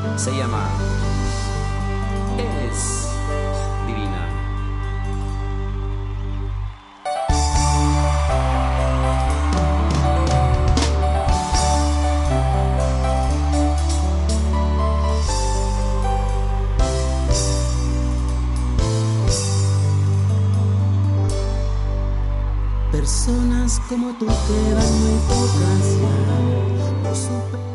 Se llama Es Divina. Personas como tú quedan muy pocas ya. No supe